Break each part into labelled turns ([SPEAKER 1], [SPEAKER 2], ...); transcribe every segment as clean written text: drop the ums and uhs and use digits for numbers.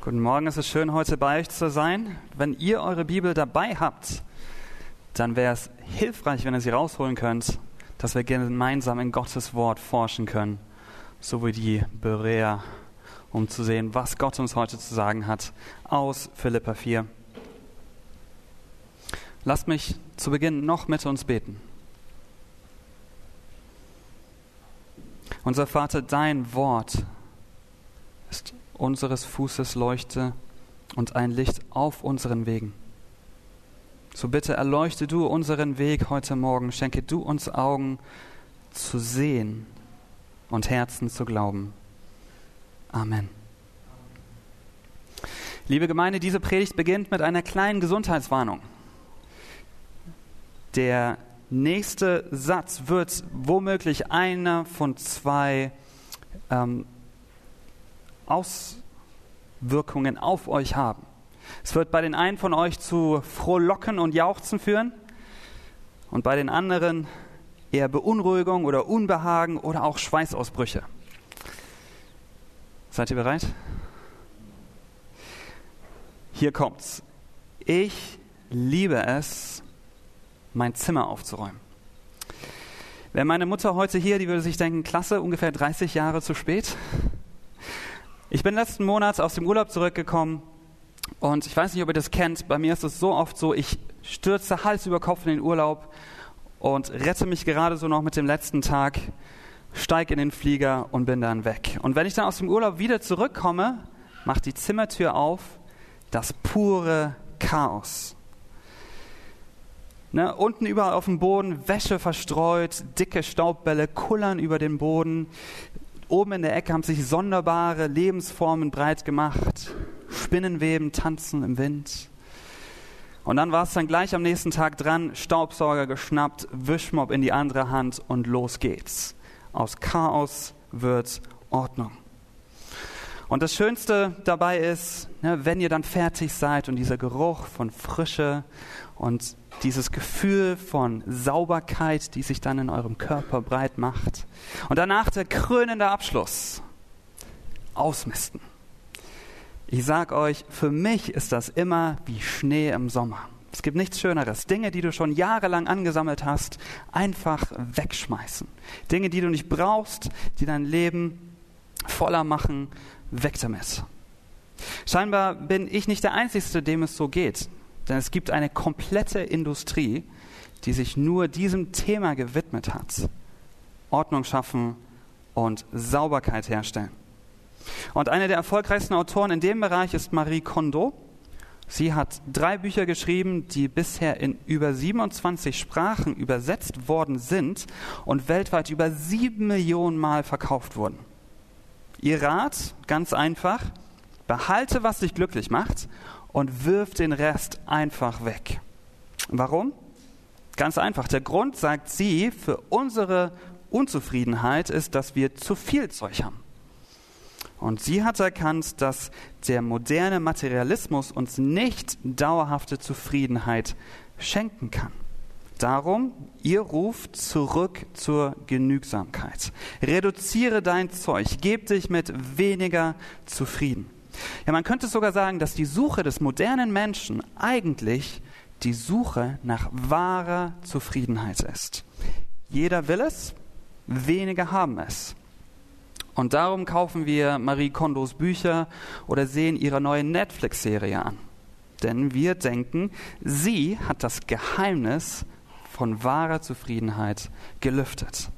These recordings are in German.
[SPEAKER 1] Guten Morgen, es ist schön, heute bei euch zu sein. Wenn ihr eure Bibel dabei habt, dann wäre es hilfreich, wenn ihr sie rausholen könnt, dass wir gemeinsam in Gottes Wort forschen können, so wie die Bereer, um zu sehen, was Gott uns heute zu sagen hat, aus Philipper 4. Lasst mich zu Beginn noch mit uns beten. Unser Vater, dein Wort ist unseres Fußes Leuchte und ein Licht auf unseren Wegen. So bitte erleuchte du unseren Weg heute Morgen, schenke du uns Augen zu sehen und Herzen zu glauben. Amen. Liebe Gemeinde, diese Predigt beginnt mit einer kleinen Gesundheitswarnung. Der nächste Satz wird womöglich einer von zwei Auswirkungen auf euch haben. Es wird bei den einen von euch zu Frohlocken und Jauchzen führen und bei den anderen eher Beunruhigung oder Unbehagen oder auch Schweißausbrüche. Seid ihr bereit? Hier kommt's. Ich liebe es, mein Zimmer aufzuräumen. Wäre meine Mutter heute hier, die würde sich denken, klasse, ungefähr 30 Jahre zu spät. Ich bin letzten Monat aus dem Urlaub zurückgekommen und ich weiß nicht, ob ihr das kennt, bei mir ist es so oft so, ich stürze Hals über Kopf in den Urlaub und rette mich gerade so noch mit dem letzten Tag, steige in den Flieger und bin dann weg. Und wenn ich dann aus dem Urlaub wieder zurückkomme, macht die Zimmertür auf, das pure Chaos. Unten überall auf dem Boden, Wäsche verstreut, dicke Staubbälle kullern über den Boden. Oben in der Ecke haben sich sonderbare Lebensformen breit gemacht. Spinnenweben tanzen im Wind. Und dann war es dann gleich am nächsten Tag dran, Staubsauger geschnappt, Wischmopp in die andere Hand und los geht's. Aus Chaos wird Ordnung. Und das Schönste dabei ist, wenn ihr dann fertig seid und dieser Geruch von Frische und dieses Gefühl von Sauberkeit, die sich dann in eurem Körper breit macht. Und danach der krönende Abschluss. Ausmisten. Ich sag euch, für mich ist das immer wie Schnee im Sommer. Es gibt nichts Schöneres. Dinge, die du schon jahrelang angesammelt hast, einfach wegschmeißen. Dinge, die du nicht brauchst, die dein Leben voller machen, weg damit. Scheinbar bin ich nicht der Einzige, dem es so geht. Denn es gibt eine komplette Industrie, die sich nur diesem Thema gewidmet hat. Ordnung schaffen und Sauberkeit herstellen. Und eine der erfolgreichsten Autoren in dem Bereich ist Marie Kondo. Sie hat 3 Bücher geschrieben, die bisher in über 27 Sprachen übersetzt worden sind und weltweit über 7 Millionen Mal verkauft wurden. Ihr Rat, ganz einfach, behalte, was dich glücklich macht und wirf den Rest einfach weg. Warum? Ganz einfach. Der Grund, sagt sie, für unsere Unzufriedenheit ist, dass wir zu viel Zeug haben. Und sie hat erkannt, dass der moderne Materialismus uns nicht dauerhafte Zufriedenheit schenken kann. Darum, ihr Ruf zurück zur Genügsamkeit. Reduziere dein Zeug, gib dich mit weniger zufrieden. Ja, man könnte sogar sagen, dass die Suche des modernen Menschen eigentlich die Suche nach wahrer Zufriedenheit ist. Jeder will es, wenige haben es. Und darum kaufen wir Marie Kondos Bücher oder sehen ihre neue Netflix-Serie an. Denn wir denken, sie hat das Geheimnis von wahrer Zufriedenheit gelüftet.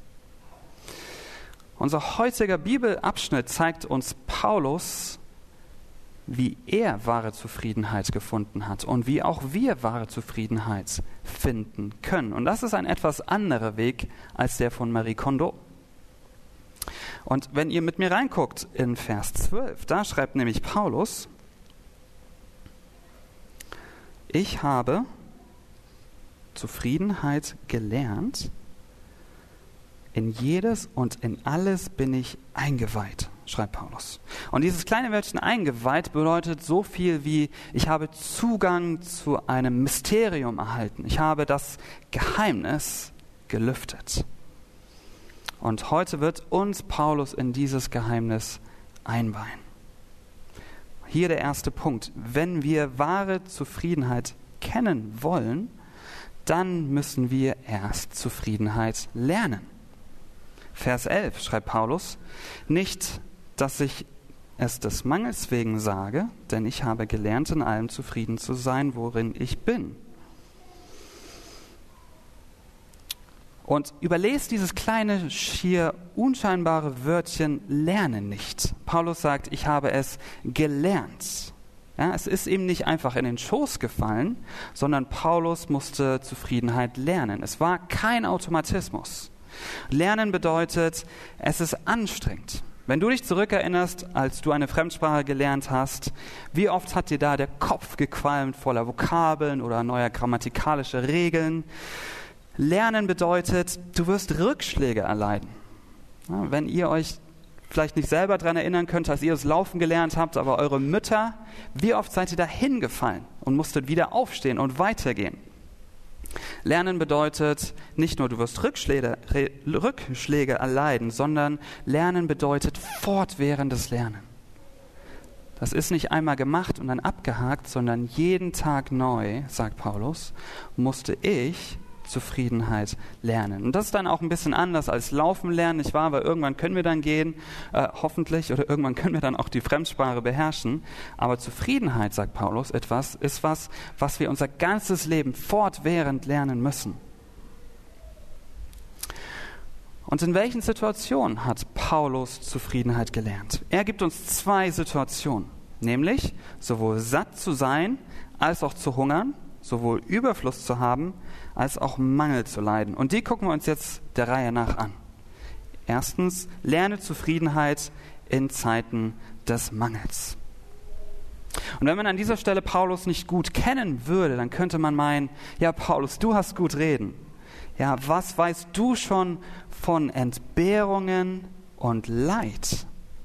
[SPEAKER 1] Unser heutiger Bibelabschnitt zeigt uns Paulus, wie er wahre Zufriedenheit gefunden hat und wie auch wir wahre Zufriedenheit finden können. Und das ist ein etwas anderer Weg als der von Marie Kondo. Und wenn ihr mit mir reinguckt in Vers 12, da schreibt nämlich Paulus: Ich habe Zufriedenheit gelernt, in jedes und in alles bin ich eingeweiht, schreibt Paulus. Und dieses kleine Wörtchen eingeweiht bedeutet so viel wie, ich habe Zugang zu einem Mysterium erhalten. Ich habe das Geheimnis gelüftet. Und heute wird uns Paulus in dieses Geheimnis einweihen. hier der erste Punkt. Wenn wir wahre Zufriedenheit kennen wollen, dann müssen wir erst Zufriedenheit lernen. Vers 11 schreibt Paulus, nicht, dass ich es des Mangels wegen sage, denn ich habe gelernt, in allem zufrieden zu sein, worin ich bin. Und überlest dieses kleine, schier unscheinbare Wörtchen lernen nicht. Paulus sagt, ich habe es gelernt. Ja, es ist ihm nicht einfach in den Schoß gefallen, sondern Paulus musste Zufriedenheit lernen. Es war kein Automatismus. Lernen bedeutet, es ist anstrengend. Wenn du dich zurückerinnerst, als du eine Fremdsprache gelernt hast, wie oft hat dir da der Kopf gequalmt voller Vokabeln oder neuer grammatikalischer Regeln? Lernen bedeutet, du wirst Rückschläge erleiden. Ja, wenn ihr euch vielleicht nicht selber daran erinnern könnt, als ihr das Laufen gelernt habt, aber eure Mütter, wie oft seid ihr da hingefallen und musstet wieder aufstehen und weitergehen? Lernen bedeutet nicht nur, du wirst Rückschläge erleiden, sondern Lernen bedeutet fortwährendes Lernen. Das ist nicht einmal gemacht und dann abgehakt, sondern jeden Tag neu, sagt Paulus, musste ich Zufriedenheit lernen. Und das ist dann auch ein bisschen anders als Laufen lernen, nicht wahr? Weil irgendwann können wir dann gehen, hoffentlich, oder irgendwann können wir dann auch die Fremdsprache beherrschen. Aber Zufriedenheit, sagt Paulus, ist was wir unser ganzes Leben fortwährend lernen müssen. Und in welchen Situationen hat Paulus Zufriedenheit gelernt? Er gibt uns 2 Situationen, nämlich sowohl satt zu sein, als auch zu hungern, sowohl Überfluss zu haben, als auch Mangel zu leiden. Und die gucken wir uns jetzt der Reihe nach an. Erstens, lerne Zufriedenheit in Zeiten des Mangels. Und wenn man an dieser Stelle Paulus nicht gut kennen würde, dann könnte man meinen, ja Paulus, du hast gut reden. Ja, was weißt du schon von Entbehrungen und Leid?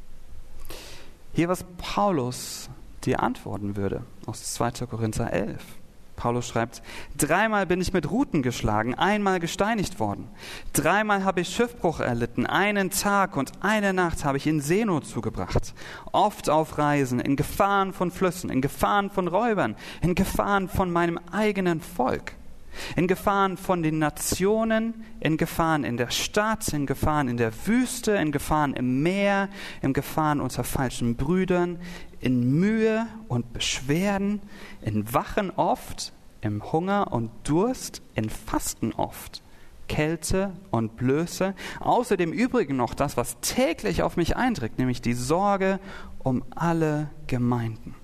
[SPEAKER 1] Hier, was Paulus dir antworten würde, aus 2. Korinther 11. Paulus schreibt, 3-mal bin ich mit Ruten geschlagen, 1-mal gesteinigt worden. 3-mal habe ich Schiffbruch erlitten, 1 Tag und 1 Nacht habe ich in Seenot zugebracht. Oft auf Reisen, in Gefahren von Flüssen, in Gefahren von Räubern, in Gefahren von meinem eigenen Volk. In Gefahren von den Nationen, in Gefahren in der Stadt, in Gefahren in der Wüste, in Gefahren im Meer, in Gefahren unter falschen Brüdern, in Mühe und Beschwerden, in Wachen oft, im Hunger und Durst, in Fasten oft, Kälte und Blöße, außerdem übrigens noch das, was täglich auf mich eindringt, nämlich die Sorge um alle Gemeinden.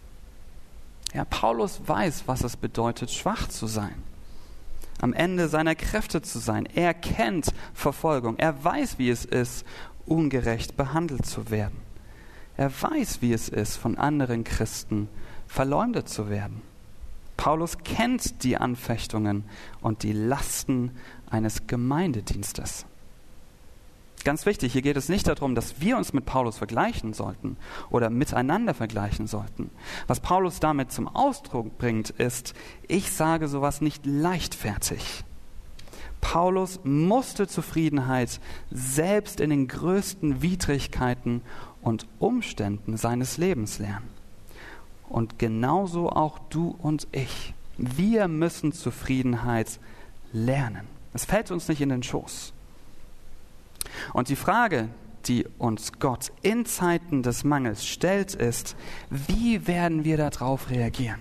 [SPEAKER 1] Ja, Paulus weiß, was es bedeutet, schwach zu sein. Am Ende seiner Kräfte zu sein. Er kennt Verfolgung. Er weiß, wie es ist, ungerecht behandelt zu werden. Er weiß, wie es ist, von anderen Christen verleumdet zu werden. Paulus kennt die Anfechtungen und die Lasten eines Gemeindedienstes. Ganz wichtig, hier geht es nicht darum, dass wir uns mit Paulus vergleichen sollten oder miteinander vergleichen sollten. Was Paulus damit zum Ausdruck bringt, ist, ich sage sowas nicht leichtfertig. Paulus musste Zufriedenheit selbst in den größten Widrigkeiten und Umständen seines Lebens lernen. Und genauso auch du und ich. Wir müssen Zufriedenheit lernen. Es fällt uns nicht in den Schoß. Und die Frage, die uns Gott in Zeiten des Mangels stellt, ist, wie werden wir darauf reagieren?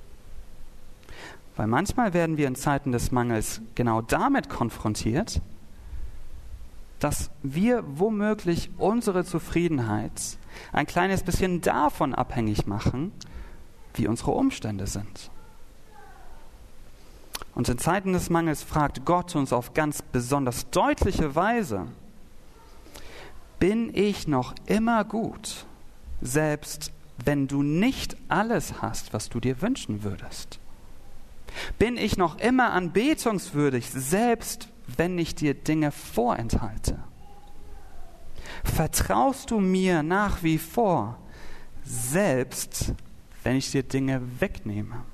[SPEAKER 1] Weil manchmal werden wir in Zeiten des Mangels genau damit konfrontiert, dass wir womöglich unsere Zufriedenheit ein kleines bisschen davon abhängig machen, wie unsere Umstände sind. Und in Zeiten des Mangels fragt Gott uns auf ganz besonders deutliche Weise, bin ich noch immer gut, selbst wenn du nicht alles hast, was du dir wünschen würdest? Bin ich noch immer anbetungswürdig, selbst wenn ich dir Dinge vorenthalte? Vertraust du mir nach wie vor, selbst wenn ich dir Dinge wegnehme?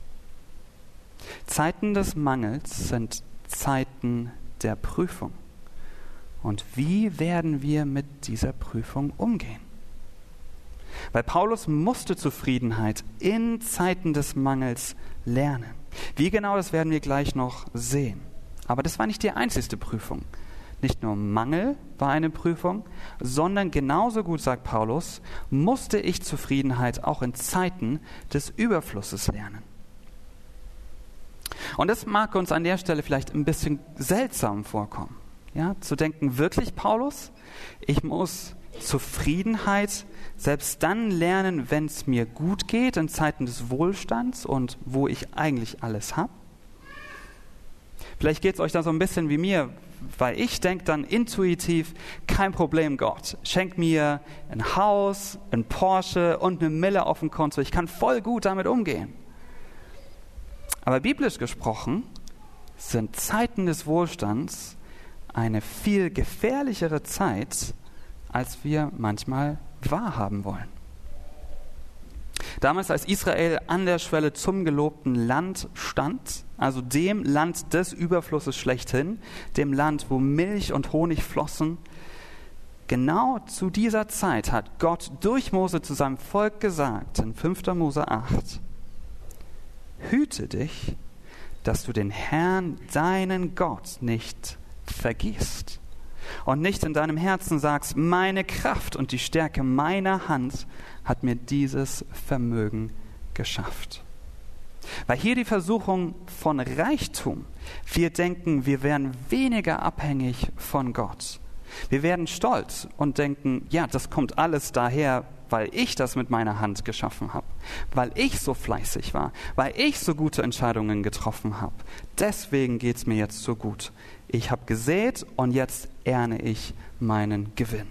[SPEAKER 1] Zeiten des Mangels sind Zeiten der Prüfung. Und wie werden wir mit dieser Prüfung umgehen? Weil Paulus musste Zufriedenheit in Zeiten des Mangels lernen. Wie genau, das werden wir gleich noch sehen. Aber das war nicht die einzigste Prüfung. Nicht nur Mangel war eine Prüfung, sondern genauso gut, sagt Paulus, musste ich Zufriedenheit auch in Zeiten des Überflusses lernen. Und das mag uns an der Stelle vielleicht ein bisschen seltsam vorkommen. Ja, zu denken, wirklich, Paulus, ich muss Zufriedenheit selbst dann lernen, wenn es mir gut geht, in Zeiten des Wohlstands und wo ich eigentlich alles habe. Vielleicht geht es euch da so ein bisschen wie mir, weil ich denke dann intuitiv, kein Problem, Gott. Schenk mir ein Haus, ein Porsche und eine Mille auf dem Konto. Ich kann voll gut damit umgehen. Aber biblisch gesprochen sind Zeiten des Wohlstands eine viel gefährlichere Zeit, als wir manchmal wahrhaben wollen. Damals, als Israel an der Schwelle zum gelobten Land stand, also dem Land des Überflusses schlechthin, dem Land, wo Milch und Honig flossen, genau zu dieser Zeit hat Gott durch Mose zu seinem Volk gesagt, in 5. Mose 8, hüte dich, dass du den Herrn, deinen Gott, nicht vergisst und nicht in deinem Herzen sagst, meine Kraft und die Stärke meiner Hand hat mir dieses Vermögen geschafft. Weil hier die Versuchung von Reichtum, wir denken, wir werden weniger abhängig von Gott. Wir werden stolz und denken, ja, das kommt alles daher, weil ich das mit meiner Hand geschaffen habe, weil ich so fleißig war, weil ich so gute Entscheidungen getroffen habe. Deswegen geht es mir jetzt so gut. Ich habe gesät und jetzt erne ich meinen Gewinn.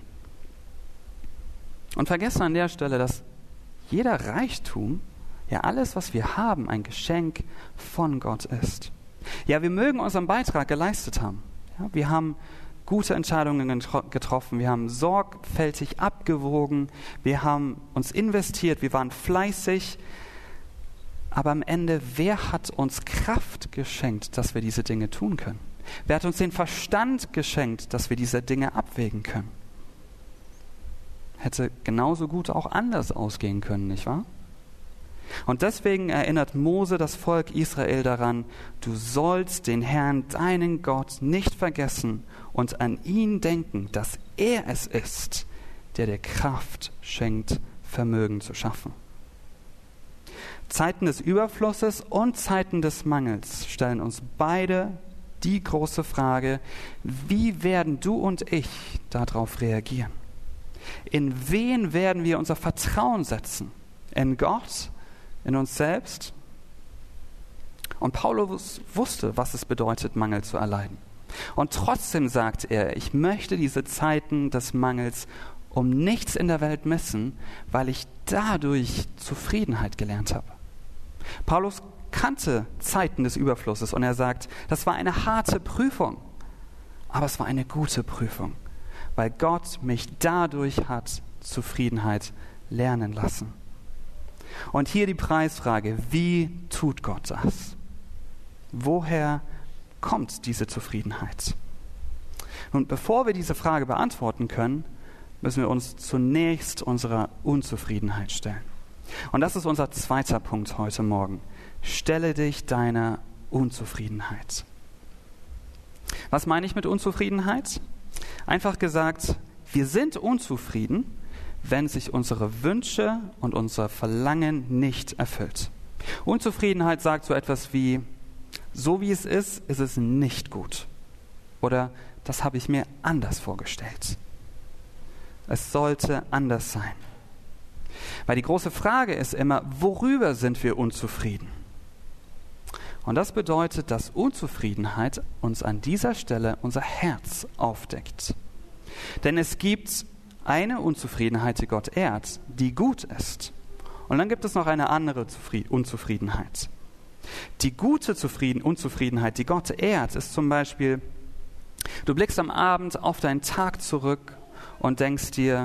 [SPEAKER 1] Und vergessen an der Stelle, dass jeder Reichtum, ja alles, was wir haben, ein Geschenk von Gott ist. Ja, wir mögen unseren Beitrag geleistet haben. Ja, wir haben gute Entscheidungen getroffen, wir haben sorgfältig abgewogen, wir haben uns investiert, wir waren fleißig. Aber am Ende, wer hat uns Kraft geschenkt, dass wir diese Dinge tun können? Wer hat uns den Verstand geschenkt, dass wir diese Dinge abwägen können? Hätte genauso gut auch anders ausgehen können, nicht wahr? Und deswegen erinnert Mose das Volk Israel daran, du sollst den Herrn, deinen Gott, nicht vergessen und an ihn denken, dass er es ist, der dir Kraft schenkt, Vermögen zu schaffen. Zeiten des Überflusses und Zeiten des Mangels stellen uns beide die große Frage, wie werden du und ich darauf reagieren? In wen werden wir unser Vertrauen setzen? In Gott? In uns selbst? Und Paulus wusste, was es bedeutet, Mangel zu erleiden. Und trotzdem sagt er, ich möchte diese Zeiten des Mangels um nichts in der Welt missen, weil ich dadurch Zufriedenheit gelernt habe. Paulus kannte Zeiten des Überflusses und er sagt, das war eine harte Prüfung, aber es war eine gute Prüfung, weil Gott mich dadurch hat Zufriedenheit lernen lassen. Und hier die Preisfrage, wie tut Gott das? Woher kommt diese Zufriedenheit? Und bevor wir diese Frage beantworten können, müssen wir uns zunächst unserer Unzufriedenheit stellen. Und das ist unser zweiter Punkt heute Morgen. Stelle dich deiner Unzufriedenheit. Was meine ich mit Unzufriedenheit? Einfach gesagt, wir sind unzufrieden, wenn sich unsere Wünsche und unser Verlangen nicht erfüllt. Unzufriedenheit sagt so etwas wie, so wie es ist es nicht gut. Oder das habe ich mir anders vorgestellt. Es sollte anders sein. Weil die große Frage ist immer, worüber sind wir unzufrieden? Und das bedeutet, dass Unzufriedenheit uns an dieser Stelle unser Herz aufdeckt. Denn es gibt eine Unzufriedenheit, die Gott ehrt, die gut ist. Und dann gibt es noch eine andere Unzufriedenheit. Die gute Unzufriedenheit, die Gott ehrt, ist zum Beispiel, du blickst am Abend auf deinen Tag zurück und denkst dir,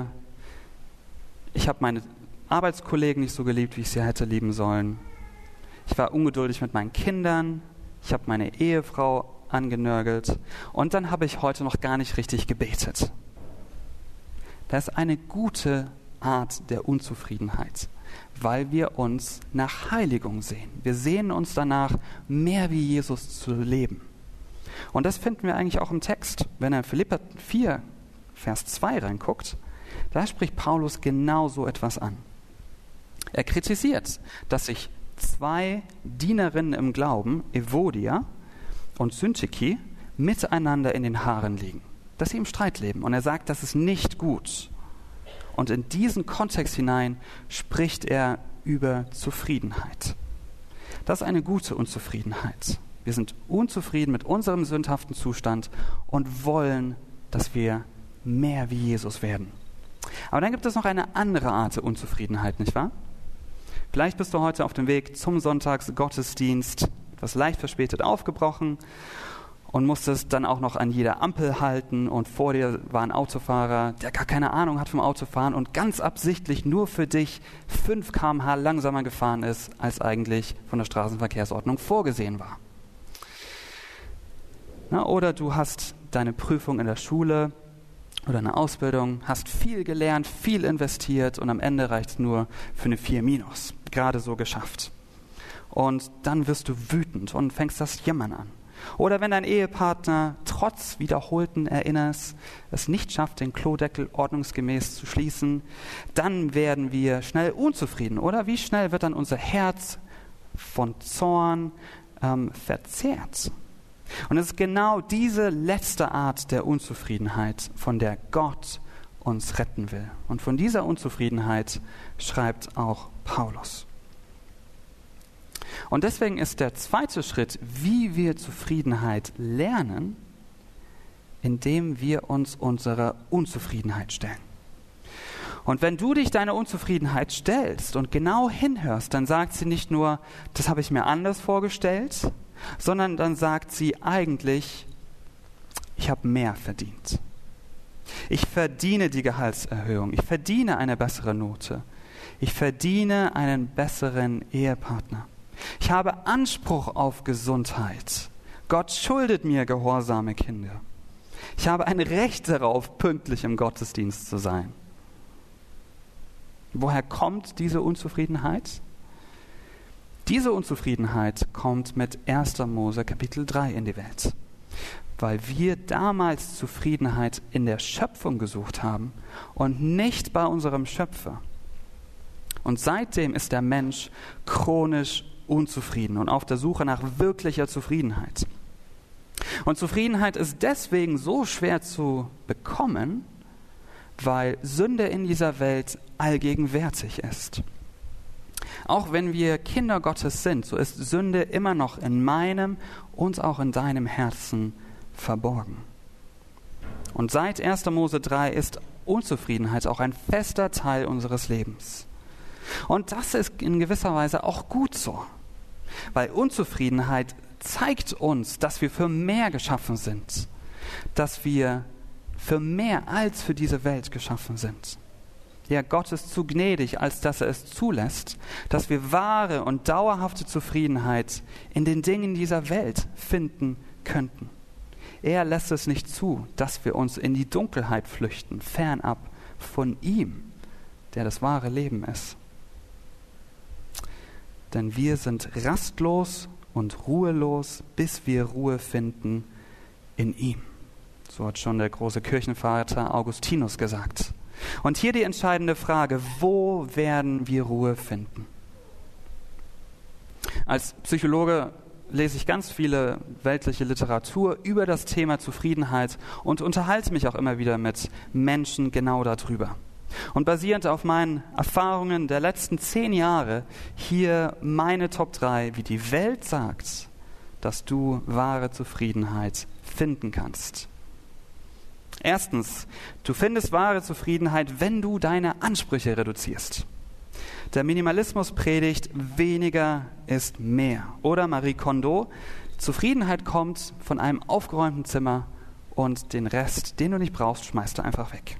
[SPEAKER 1] ich habe meine Arbeitskollegen nicht so geliebt, wie ich sie hätte lieben sollen. Ich war ungeduldig mit meinen Kindern. Ich habe meine Ehefrau angenörgelt. Und dann habe ich heute noch gar nicht richtig gebetet. Das ist eine gute Art der Unzufriedenheit, weil wir uns nach Heiligung sehen. Wir sehnen uns danach, mehr wie Jesus zu leben. Und das finden wir eigentlich auch im Text. Wenn er in Philipper 4, Vers 2 reinguckt, da spricht Paulus genau so etwas an. Er kritisiert, dass sich 2 Dienerinnen im Glauben, Evodia und Syntyche, miteinander in den Haaren liegen, dass sie im Streit leben. Und er sagt, das ist nicht gut. Und in diesen Kontext hinein spricht er über Zufriedenheit. Das ist eine gute Unzufriedenheit. Wir sind unzufrieden mit unserem sündhaften Zustand und wollen, dass wir mehr wie Jesus werden. Aber dann gibt es noch eine andere Art der Unzufriedenheit, nicht wahr? Vielleicht bist du heute auf dem Weg zum Sonntagsgottesdienst, etwas leicht verspätet aufgebrochen und musstest dann auch noch an jeder Ampel halten und vor dir war ein Autofahrer, der gar keine Ahnung hat vom Autofahren und ganz absichtlich nur für dich 5 km/h langsamer gefahren ist, als eigentlich von der Straßenverkehrsordnung vorgesehen war. Oder du hast deine Prüfung in der Schule oder eine Ausbildung, hast viel gelernt, viel investiert und am Ende reicht es nur für eine 4-, gerade so geschafft. Und dann wirst du wütend und fängst das Jammern an. Oder wenn dein Ehepartner trotz wiederholten Erinnerns es nicht schafft, den Klodeckel ordnungsgemäß zu schließen, dann werden wir schnell unzufrieden. Oder wie schnell wird dann unser Herz von Zorn verzehrt? Und es ist genau diese letzte Art der Unzufriedenheit, von der Gott uns retten will. Und von dieser Unzufriedenheit schreibt auch Paulus. Und deswegen ist der zweite Schritt, wie wir Zufriedenheit lernen, indem wir uns unserer Unzufriedenheit stellen. Und wenn du dich deiner Unzufriedenheit stellst und genau hinhörst, dann sagt sie nicht nur, das habe ich mir anders vorgestellt, sondern dann sagt sie eigentlich, ich habe mehr verdient. Ich verdiene die Gehaltserhöhung, ich verdiene eine bessere Note, ich verdiene einen besseren Ehepartner. Ich habe Anspruch auf Gesundheit. Gott schuldet mir gehorsame Kinder. Ich habe ein Recht darauf, pünktlich im Gottesdienst zu sein. Woher kommt diese Unzufriedenheit? Diese Unzufriedenheit kommt mit 1. Mose Kapitel 3 in die Welt, weil wir damals Zufriedenheit in der Schöpfung gesucht haben und nicht bei unserem Schöpfer. Und seitdem ist der Mensch chronisch unzufrieden und auf der Suche nach wirklicher Zufriedenheit. Und Zufriedenheit ist deswegen so schwer zu bekommen, weil Sünde in dieser Welt allgegenwärtig ist. Auch wenn wir Kinder Gottes sind, so ist Sünde immer noch in meinem und auch in deinem Herzen verborgen. Und seit 1. Mose 3 ist Unzufriedenheit auch ein fester Teil unseres Lebens. Und das ist in gewisser Weise auch gut so, weil Unzufriedenheit zeigt uns, dass wir für mehr geschaffen sind, dass wir für mehr als für diese Welt geschaffen sind. Ja, Gott ist zu gnädig, als dass er es zulässt, dass wir wahre und dauerhafte Zufriedenheit in den Dingen dieser Welt finden könnten. Er lässt es nicht zu, dass wir uns in die Dunkelheit flüchten, fernab von ihm, der das wahre Leben ist. Denn wir sind rastlos und ruhelos, bis wir Ruhe finden in ihm. So hat schon der große Kirchenvater Augustinus gesagt. Und hier die entscheidende Frage, wo werden wir Ruhe finden? Als Psychologe lese ich ganz viele weltliche Literatur über das Thema Zufriedenheit und unterhalte mich auch immer wieder mit Menschen genau darüber. Und basierend auf meinen Erfahrungen der letzten 10 Jahre hier meine Top 3, wie die Welt sagt, dass du wahre Zufriedenheit finden kannst. Erstens, du findest wahre Zufriedenheit, wenn du deine Ansprüche reduzierst. Der Minimalismus predigt, weniger ist mehr. Oder Marie Kondo, Zufriedenheit kommt von einem aufgeräumten Zimmer und den Rest, den du nicht brauchst, schmeißt du einfach weg.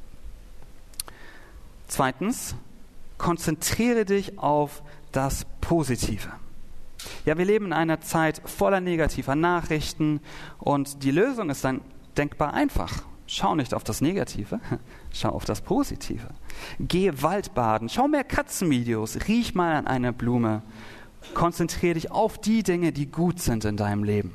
[SPEAKER 1] Zweitens, konzentriere dich auf das Positive. Ja, wir leben in einer Zeit voller negativer Nachrichten und die Lösung ist dann denkbar einfach. Schau nicht auf das Negative, schau auf das Positive. Geh Waldbaden, schau mehr Katzenvideos, riech mal an einer Blume. Konzentriere dich auf die Dinge, die gut sind in deinem Leben.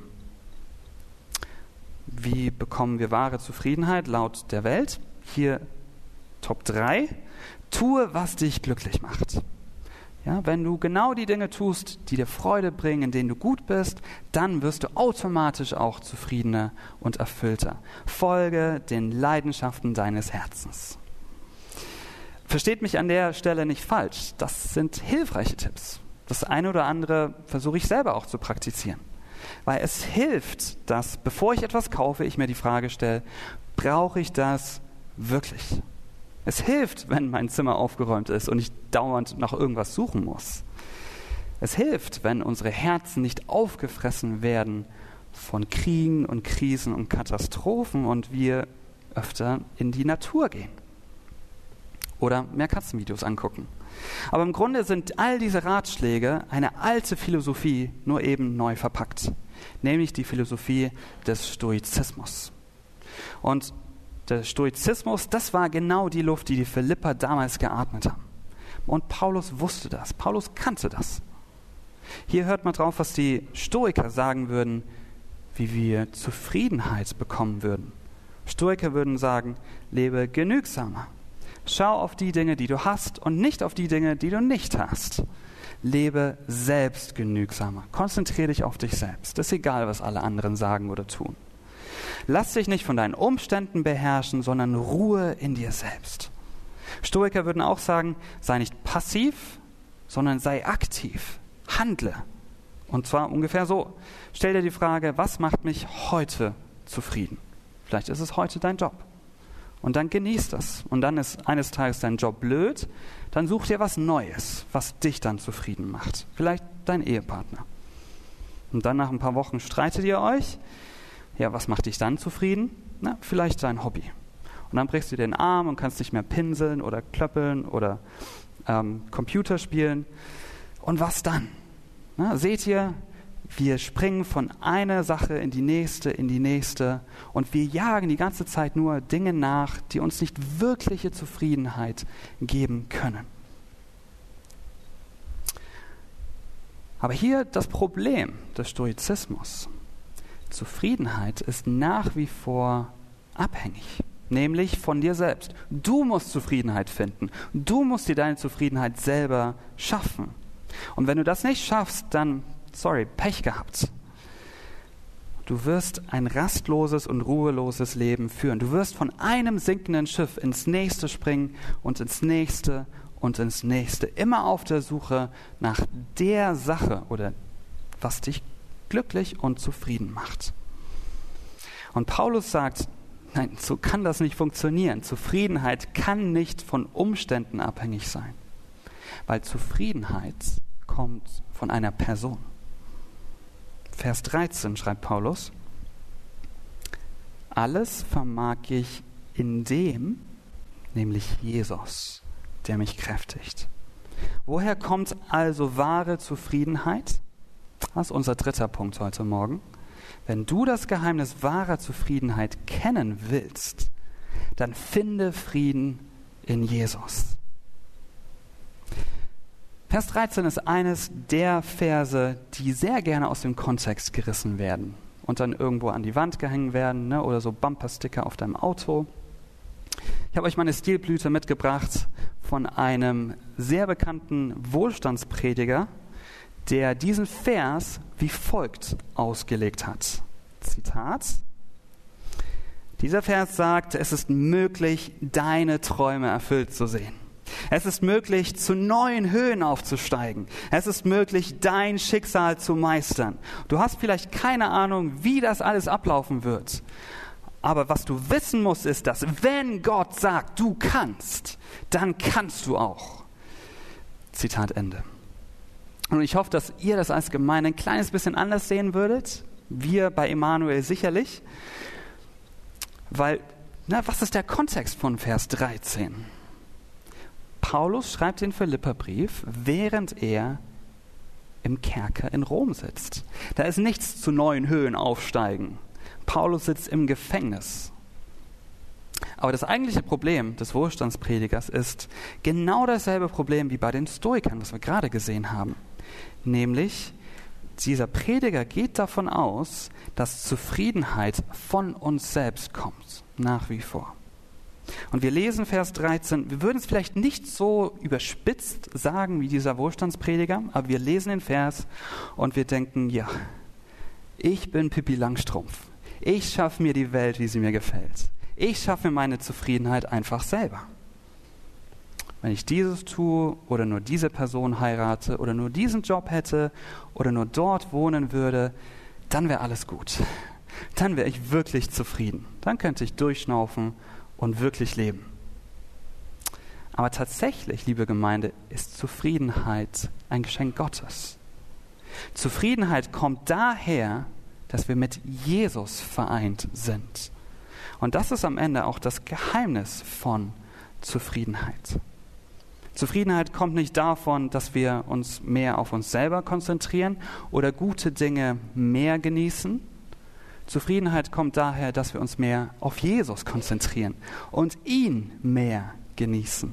[SPEAKER 1] Wie bekommen wir wahre Zufriedenheit laut der Welt? Hier Top 3. Tue, was dich glücklich macht. Ja, wenn du genau die Dinge tust, die dir Freude bringen, in denen du gut bist, dann wirst du automatisch auch zufriedener und erfüllter. Folge den Leidenschaften deines Herzens. Versteht mich an der Stelle nicht falsch. Das sind hilfreiche Tipps. Das eine oder andere versuche ich selber auch zu praktizieren. Weil es hilft, dass, bevor ich etwas kaufe, ich mir die Frage stelle, brauche ich das wirklich? Es hilft, wenn mein Zimmer aufgeräumt ist und ich dauernd nach irgendwas suchen muss. Es hilft, wenn unsere Herzen nicht aufgefressen werden von Kriegen und Krisen und Katastrophen und wir öfter in die Natur gehen oder mehr Katzenvideos angucken. Aber im Grunde sind all diese Ratschläge eine alte Philosophie, nur eben neu verpackt, nämlich die Philosophie des Stoizismus. Und der Stoizismus, das war genau die Luft, die Philipper damals geatmet haben. Und Paulus wusste das, Paulus kannte das. Hier hört man drauf, was die Stoiker sagen würden, wie wir Zufriedenheit bekommen würden. Stoiker würden sagen, lebe genügsamer. Schau auf die Dinge, die du hast und nicht auf die Dinge, die du nicht hast. Lebe selbstgenügsamer. Konzentriere dich auf dich selbst. Es ist egal, was alle anderen sagen oder tun. Lass dich nicht von deinen Umständen beherrschen, sondern ruhe in dir selbst. Stoiker würden auch sagen, sei nicht passiv, sondern sei aktiv. Handle. Und zwar ungefähr so. Stell dir die Frage, was macht mich heute zufrieden? Vielleicht ist es heute dein Job. Und dann genieß das. Und dann ist eines Tages dein Job blöd. Dann such dir was Neues, was dich dann zufrieden macht. Vielleicht dein Ehepartner. Und dann nach ein paar Wochen streitet ihr euch. Ja, was macht dich dann zufrieden? Na, vielleicht dein Hobby. Und dann brichst du den Arm und kannst nicht mehr pinseln oder klöppeln oder Computer spielen. Und was dann? Na, seht ihr, wir springen von einer Sache in die nächste und wir jagen die ganze Zeit nur Dinge nach, die uns nicht wirkliche Zufriedenheit geben können. Aber hier das Problem des Stoizismus. Zufriedenheit ist nach wie vor abhängig, nämlich von dir selbst. Du musst Zufriedenheit finden. Du musst dir deine Zufriedenheit selber schaffen. Und wenn du das nicht schaffst, dann, Pech gehabt. Du wirst ein rastloses und ruheloses Leben führen. Du wirst von einem sinkenden Schiff ins nächste springen und ins nächste und ins nächste. Immer auf der Suche nach der Sache oder was dich glücklich und zufrieden macht. Und Paulus sagt, nein, so kann das nicht funktionieren. Zufriedenheit kann nicht von Umständen abhängig sein, weil Zufriedenheit kommt von einer Person. Vers 13 schreibt Paulus, alles vermag ich in dem, nämlich Jesus, der mich kräftigt. Woher kommt also wahre Zufriedenheit? Das ist unser dritter Punkt heute Morgen. Wenn du das Geheimnis wahrer Zufriedenheit kennen willst, dann finde Frieden in Jesus. Vers 13 ist eines der Verse, die sehr gerne aus dem Kontext gerissen werden und dann irgendwo an die Wand gehängt werden, ne, oder so Bumpersticker auf deinem Auto. Ich habe euch meine Stilblüte mitgebracht von einem sehr bekannten Wohlstandsprediger, der diesen Vers wie folgt ausgelegt hat. Zitat: Dieser Vers sagt, es ist möglich, deine Träume erfüllt zu sehen. Es ist möglich, zu neuen Höhen aufzusteigen. Es ist möglich, dein Schicksal zu meistern. Du hast vielleicht keine Ahnung, wie das alles ablaufen wird. Aber was du wissen musst, ist, dass wenn Gott sagt, du kannst, dann kannst du auch. Zitat Ende. Und ich hoffe, dass ihr das als Gemeinde ein kleines bisschen anders sehen würdet. Wir bei Emanuel sicherlich. Weil, was ist der Kontext von Vers 13? Paulus schreibt den Philipperbrief, während er im Kerker in Rom sitzt. Da ist nichts zu neuen Höhen aufsteigen. Paulus sitzt im Gefängnis. Aber das eigentliche Problem des Wohlstandspredigers ist genau dasselbe Problem wie bei den Stoikern, was wir gerade gesehen haben. Nämlich, dieser Prediger geht davon aus, dass Zufriedenheit von uns selbst kommt, nach wie vor. Und wir lesen Vers 13, wir würden es vielleicht nicht so überspitzt sagen wie dieser Wohlstandsprediger, aber wir lesen den Vers und wir denken, ja, ich bin Pippi Langstrumpf. Ich schaffe mir die Welt, wie sie mir gefällt. Ich schaffe mir meine Zufriedenheit einfach selber. Wenn ich dieses tue oder nur diese Person heirate oder nur diesen Job hätte oder nur dort wohnen würde, dann wäre alles gut. Dann wäre ich wirklich zufrieden. Dann könnte ich durchschnaufen und wirklich leben. Aber tatsächlich, liebe Gemeinde, ist Zufriedenheit ein Geschenk Gottes. Zufriedenheit kommt daher, dass wir mit Jesus vereint sind. Und das ist am Ende auch das Geheimnis von Zufriedenheit. Zufriedenheit kommt nicht davon, dass wir uns mehr auf uns selber konzentrieren oder gute Dinge mehr genießen. Zufriedenheit kommt daher, dass wir uns mehr auf Jesus konzentrieren und ihn mehr genießen.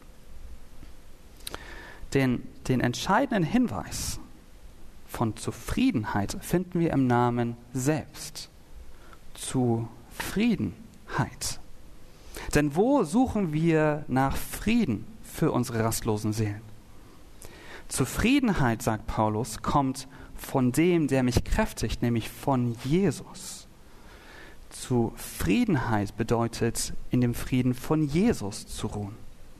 [SPEAKER 1] Den entscheidenden Hinweis von Zufriedenheit finden wir im Namen selbst. Zufriedenheit. Denn wo suchen wir nach Frieden für unsere rastlosen Seelen? Zufriedenheit, sagt Paulus, kommt von dem, der mich kräftigt, nämlich von Jesus. Zufriedenheit bedeutet, in dem Frieden von Jesus zu ruhen.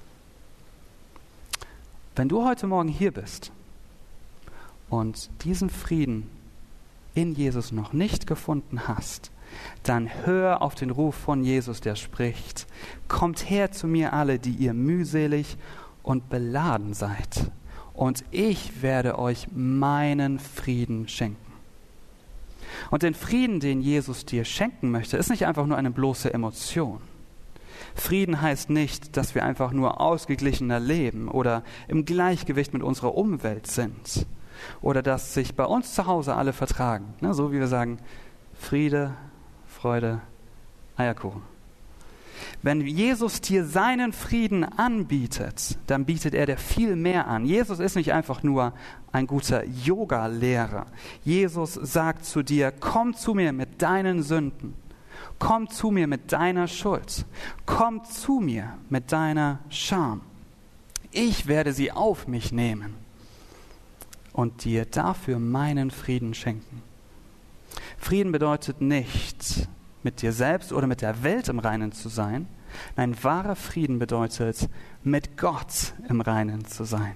[SPEAKER 1] Wenn du heute Morgen hier bist und diesen Frieden in Jesus noch nicht gefunden hast, dann hör auf den Ruf von Jesus, der spricht: Kommt her zu mir alle, die ihr mühselig und beladen seid, und ich werde euch meinen Frieden schenken. Und den Frieden, den Jesus dir schenken möchte, ist nicht einfach nur eine bloße Emotion. Frieden heißt nicht, dass wir einfach nur ausgeglichener leben oder im Gleichgewicht mit unserer Umwelt sind oder dass sich bei uns zu Hause alle vertragen. So wie wir sagen, Friede, Freude, Eierkuchen. Wenn Jesus dir seinen Frieden anbietet, dann bietet er dir viel mehr an. Jesus ist nicht einfach nur ein guter Yoga-Lehrer. Jesus sagt zu dir: Komm zu mir mit deinen Sünden. Komm zu mir mit deiner Schuld. Komm zu mir mit deiner Scham. Ich werde sie auf mich nehmen und dir dafür meinen Frieden schenken. Frieden bedeutet nicht, mit dir selbst oder mit der Welt im Reinen zu sein. Nein, wahrer Frieden bedeutet, mit Gott im Reinen zu sein.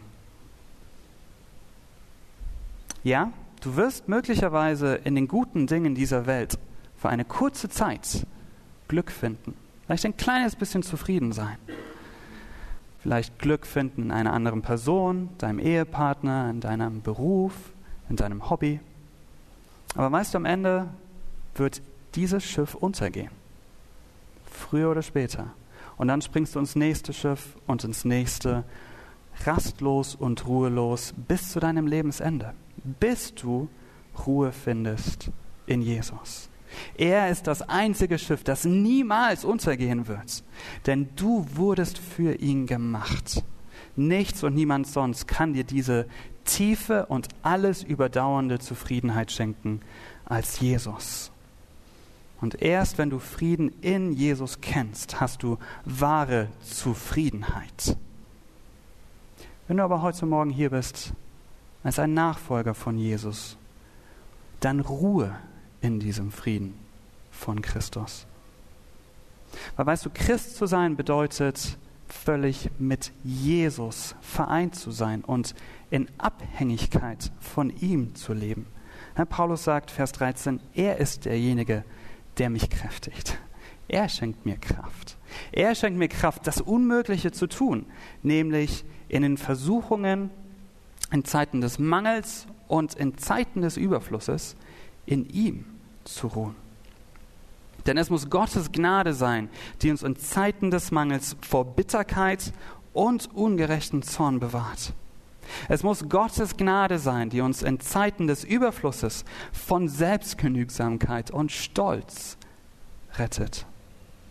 [SPEAKER 1] Ja, du wirst möglicherweise in den guten Dingen dieser Welt für eine kurze Zeit Glück finden. Vielleicht ein kleines bisschen zufrieden sein. Vielleicht Glück finden in einer anderen Person, deinem Ehepartner, in deinem Beruf, in deinem Hobby. Aber weißt du, am Ende wird dieses Schiff untergehen. Früher oder später. Und dann springst du ins nächste Schiff und ins nächste, rastlos und ruhelos bis zu deinem Lebensende. Bis du Ruhe findest in Jesus. Er ist das einzige Schiff, das niemals untergehen wird. Denn du wurdest für ihn gemacht. Nichts und niemand sonst kann dir diese tiefe und alles überdauernde Zufriedenheit schenken als Jesus. Und erst wenn du Frieden in Jesus kennst, hast du wahre Zufriedenheit. Wenn du aber heute Morgen hier bist als ein Nachfolger von Jesus, dann ruhe in diesem Frieden von Christus. Weil weißt du, Christ zu sein bedeutet, völlig mit Jesus vereint zu sein und in Abhängigkeit von ihm zu leben. Paulus sagt, Vers 13, er ist derjenige, der mich kräftigt. Er schenkt mir Kraft. Er schenkt mir Kraft, das Unmögliche zu tun, nämlich in den Versuchungen, in Zeiten des Mangels und in Zeiten des Überflusses in ihm zu ruhen. Denn es muss Gottes Gnade sein, die uns in Zeiten des Mangels vor Bitterkeit und ungerechten Zorn bewahrt. Es muss Gottes Gnade sein, die uns in Zeiten des Überflusses von Selbstgenügsamkeit und Stolz rettet.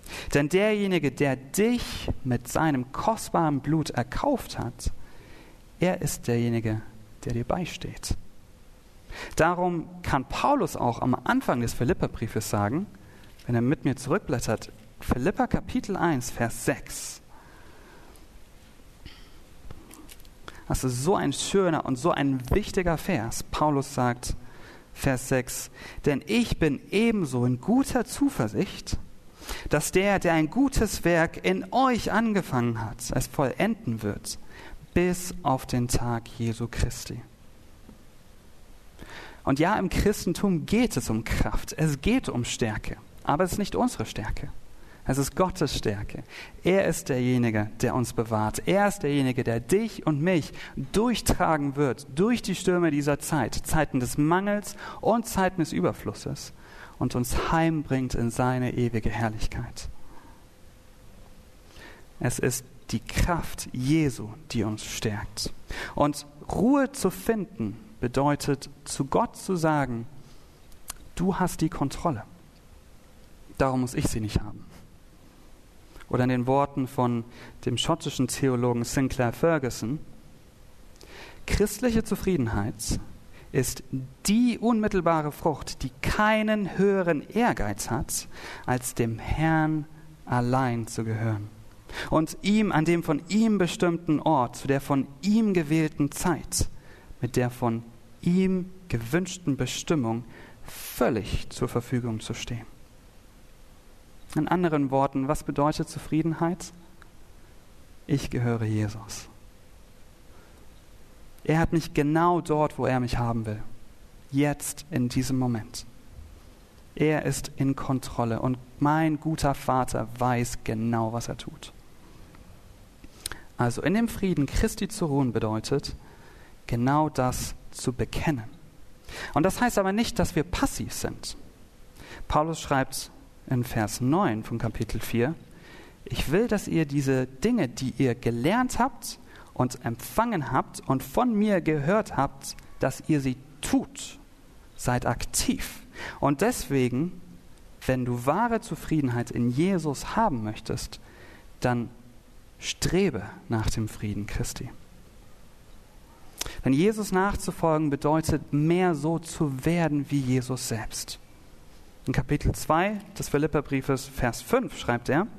[SPEAKER 1] Denn derjenige, der dich mit seinem kostbaren Blut erkauft hat, er ist derjenige, der dir beisteht. Darum kann Paulus auch am Anfang des Philipperbriefes sagen, wenn er mit mir zurückblättert, Philipper Kapitel 1, Vers 6. Das ist so ein schöner und so ein wichtiger Vers. Paulus sagt, Vers 6, denn ich bin ebenso in guter Zuversicht, dass der ein gutes Werk in euch angefangen hat, es vollenden wird, bis auf den Tag Jesu Christi. Und ja, im Christentum geht es um Kraft, es geht um Stärke, aber es ist nicht unsere Stärke. Es ist Gottes Stärke. Er ist derjenige, der uns bewahrt. Er ist derjenige, der dich und mich durchtragen wird durch die Stürme dieser Zeit, Zeiten des Mangels und Zeiten des Überflusses und uns heimbringt in seine ewige Herrlichkeit. Es ist die Kraft Jesu, die uns stärkt. Und Ruhe zu finden bedeutet, zu Gott zu sagen, du hast die Kontrolle. Darum muss ich sie nicht haben. Oder in den Worten von dem schottischen Theologen Sinclair Ferguson, christliche Zufriedenheit ist die unmittelbare Frucht, die keinen höheren Ehrgeiz hat, als dem Herrn allein zu gehören und ihm an dem von ihm bestimmten Ort, zu der von ihm gewählten Zeit, mit der von ihm gewünschten Bestimmung völlig zur Verfügung zu stehen. In anderen Worten, was bedeutet Zufriedenheit? Ich gehöre Jesus. Er hat mich genau dort, wo er mich haben will. Jetzt, in diesem Moment. Er ist in Kontrolle und mein guter Vater weiß genau, was er tut. Also in dem Frieden Christi zu ruhen bedeutet, genau das zu bekennen. Und das heißt aber nicht, dass wir passiv sind. Paulus schreibt in Vers 9 von Kapitel 4, ich will, dass ihr diese Dinge, die ihr gelernt habt und empfangen habt und von mir gehört habt, dass ihr sie tut. Seid aktiv. Und deswegen, wenn du wahre Zufriedenheit in Jesus haben möchtest, dann strebe nach dem Frieden Christi. Denn Jesus nachzufolgen bedeutet, mehr so zu werden wie Jesus selbst. In Kapitel 2 des Philipperbriefes, Vers 5, schreibt er,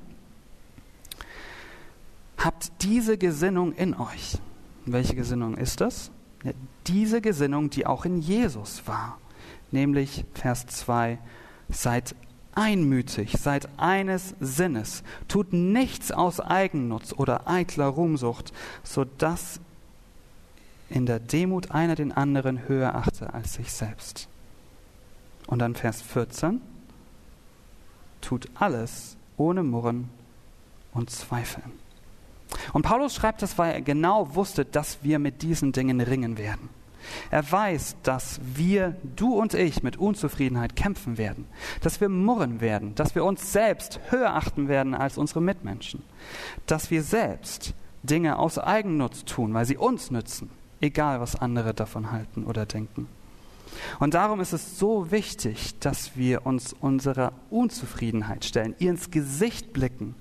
[SPEAKER 1] habt diese Gesinnung in euch. Welche Gesinnung ist das? Ja, diese Gesinnung, die auch in Jesus war. Nämlich, Vers 2, seid einmütig, seid eines Sinnes, tut nichts aus Eigennutz oder eitler Ruhmsucht, sodass in der Demut einer den anderen höher achte als sich selbst. Und dann Vers 14, tut alles ohne Murren und Zweifeln. Und Paulus schreibt das, weil er genau wusste, dass wir mit diesen Dingen ringen werden. Er weiß, dass wir, du und ich, mit Unzufriedenheit kämpfen werden, dass wir murren werden, dass wir uns selbst höher achten werden als unsere Mitmenschen, dass wir selbst Dinge aus Eigennutz tun, weil sie uns nützen, egal was andere davon halten oder denken. Und darum ist es so wichtig, dass wir uns unserer Unzufriedenheit stellen, ihr ins Gesicht blicken.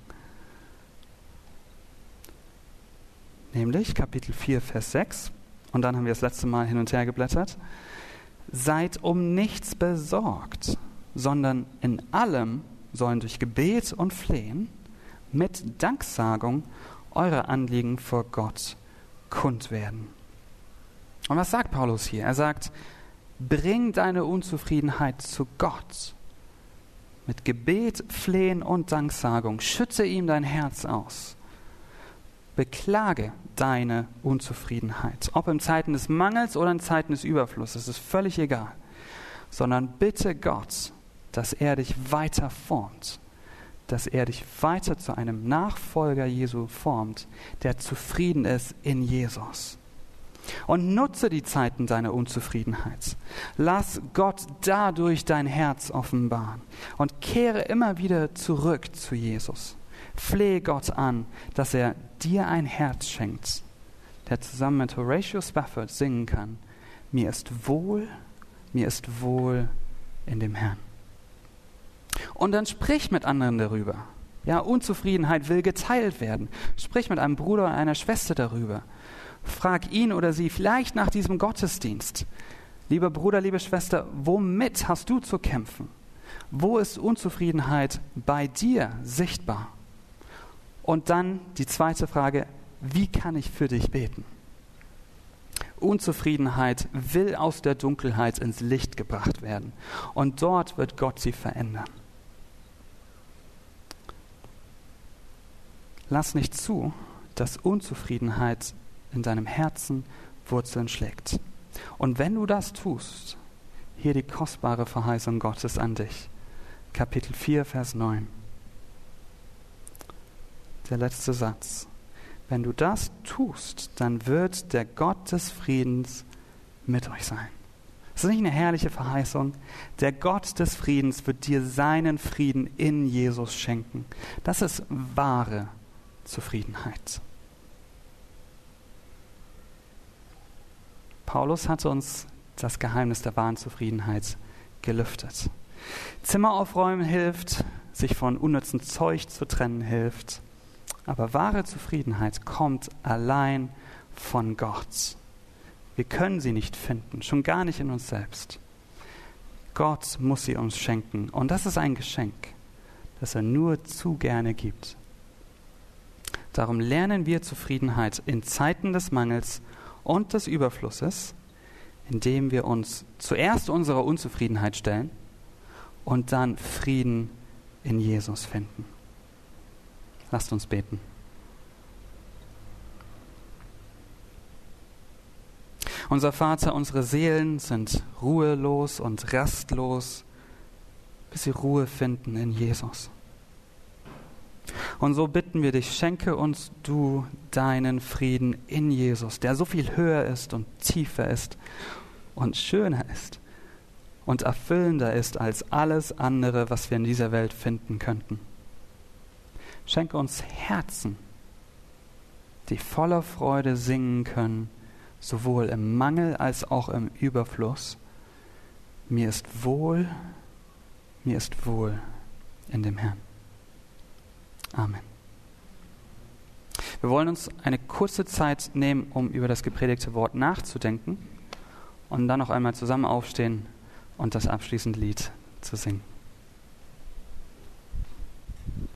[SPEAKER 1] Nämlich Kapitel 4, Vers 6. Und dann haben wir das letzte Mal hin und her geblättert. Seid um nichts besorgt, sondern in allem sollen durch Gebet und Flehen mit Danksagung eure Anliegen vor Gott kund werden. Und was sagt Paulus hier? Er sagt, bring deine Unzufriedenheit zu Gott. Mit Gebet, Flehen und Danksagung. Schütte ihm dein Herz aus. Beklage deine Unzufriedenheit. Ob in Zeiten des Mangels oder in Zeiten des Überflusses, ist völlig egal. Sondern bitte Gott, dass er dich weiter formt. Dass er dich weiter zu einem Nachfolger Jesu formt, der zufrieden ist in Jesus. Und nutze die Zeiten deiner Unzufriedenheit. Lass Gott dadurch dein Herz offenbaren und kehre immer wieder zurück zu Jesus. Flehe Gott an, dass er dir ein Herz schenkt, der zusammen mit Horatio Spafford singen kann, mir ist wohl in dem Herrn. Und dann sprich mit anderen darüber. Ja, Unzufriedenheit will geteilt werden. Sprich mit einem Bruder oder einer Schwester darüber. Frag ihn oder sie vielleicht nach diesem Gottesdienst. Lieber Bruder, liebe Schwester, womit hast du zu kämpfen? Wo ist Unzufriedenheit bei dir sichtbar? Und dann die zweite Frage, wie kann ich für dich beten? Unzufriedenheit will aus der Dunkelheit ins Licht gebracht werden. Und dort wird Gott sie verändern. Lass nicht zu, dass Unzufriedenheit in deinem Herzen Wurzeln schlägt. Und wenn du das tust, hier die kostbare Verheißung Gottes an dich. Kapitel 4, Vers 9. Der letzte Satz. Wenn du das tust, dann wird der Gott des Friedens mit euch sein. Das ist nicht eine herrliche Verheißung. Der Gott des Friedens wird dir seinen Frieden in Jesus schenken. Das ist wahre Zufriedenheit. Paulus hatte uns das Geheimnis der wahren Zufriedenheit gelüftet. Zimmer aufräumen hilft, sich von unnützem Zeug zu trennen hilft. Aber wahre Zufriedenheit kommt allein von Gott. Wir können sie nicht finden, schon gar nicht in uns selbst. Gott muss sie uns schenken. Und das ist ein Geschenk, das er nur zu gerne gibt. Darum lernen wir Zufriedenheit in Zeiten des Mangels und des Überflusses, indem wir uns zuerst unserer Unzufriedenheit stellen und dann Frieden in Jesus finden. Lasst uns beten. Unser Vater, unsere Seelen sind ruhelos und rastlos, bis sie Ruhe finden in Jesus. Und so bitten wir dich, schenke uns du deinen Frieden in Jesus, der so viel höher ist und tiefer ist und schöner ist und erfüllender ist als alles andere, was wir in dieser Welt finden könnten. Schenke uns Herzen, die voller Freude singen können, sowohl im Mangel als auch im Überfluss. Mir ist wohl in dem Herrn. Amen. Wir wollen uns eine kurze Zeit nehmen, um über das gepredigte Wort nachzudenken und dann noch einmal zusammen aufstehen und das abschließende Lied zu singen.